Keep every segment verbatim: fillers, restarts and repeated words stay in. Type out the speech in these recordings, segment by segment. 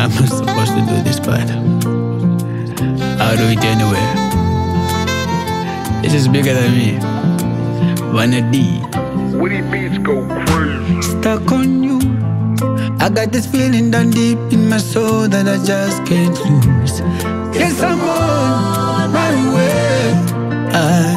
I'm not supposed to do this, but I'll do it anyway. This is bigger than me. Wanna D. Woody beats go crazy. Stuck on you. I got this feeling down deep in my soul that I just can't lose. Yes, I'm on my way. I,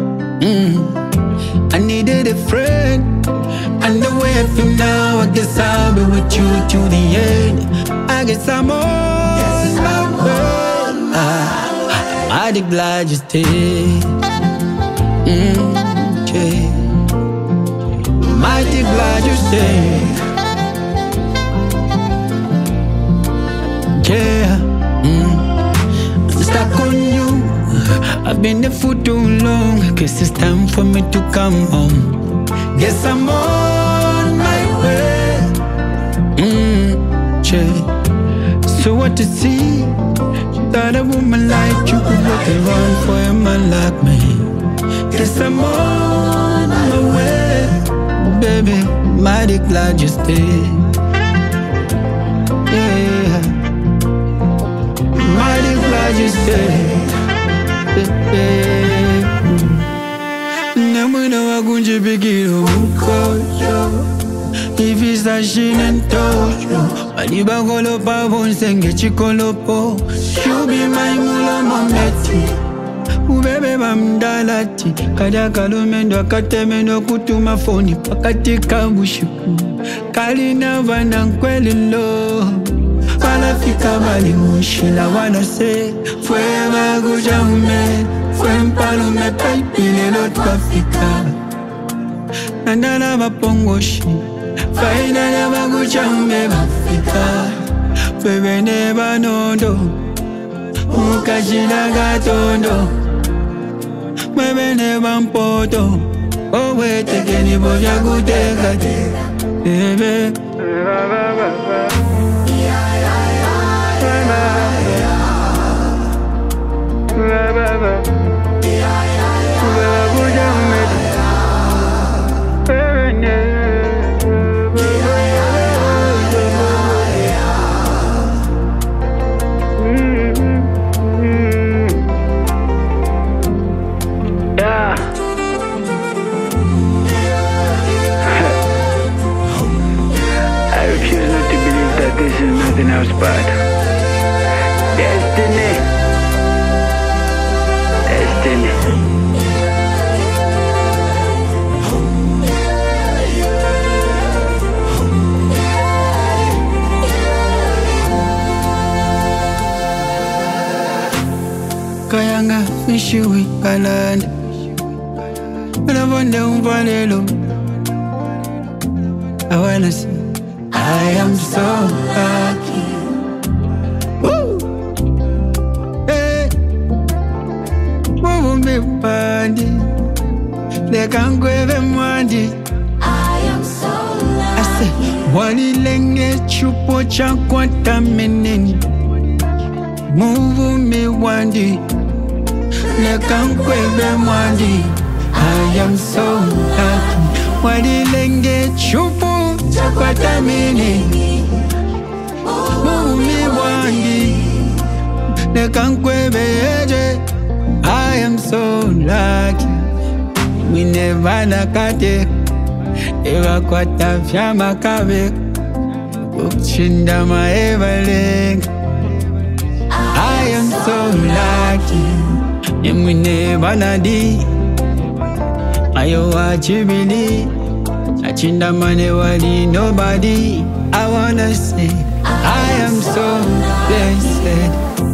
mm, I needed a friend, and the way I feel now, I guess I'll be with you to the end. I guess I'm on yes, my I'm way. On my I, I'm mighty glad you stayed. Mm, yeah. Mighty glad you stayed. Yeah, mm. I'm stuck on you. I've been there for too long. Guess it's time for me to come home. Guess I'm on my way. Mm, yeah. So what to see? That a woman like you could look around for a man like me. Guess I'm on my way, baby. Mighty glad you stayed. Yeah. Mighty glad you stayed. Namuna wakunje bigiro mukojo. Ifisa shinen tojo. Aliba kolopa bonsenge chikolopo. Shubi maimula mameti. Ubebe bamdalati. Kada kalumendo akatemendo kutuma foni pakatika bushiku. Kalina vana nkwelilo. Palafika bali mushila wana se. Fue maguja ume. Fue mpalume paipile lot wafika. Nandana bapongoshi. Faina na maguja ume bafika. Fue bene banondo. Mukajina gatondo. Fue bene bampoto. Owe tekeni boja gutekate. Bebe. This is nothing else but destiny. Destiny. Kayanga mishiwi kalanda. Unavonde umvalelo. I wanna see. I am so lucky. Woo! Hey, won't be bandi. They can't go even mandi. I am so lucky. I say, wali lenge chupo chankwata meneni. Move me wandi. They can't go even mandi. I am so lucky. Wali lenge chupo. Chakwata mini Mumi wangi Nekankwe beje I am so lucky. We never nakate Eva kwata fyama kabe Kuchinda maevaling. I am so lucky. We never nadi Ayo wachibili Achinda mane wali nobody. I wanna say I am so blessed.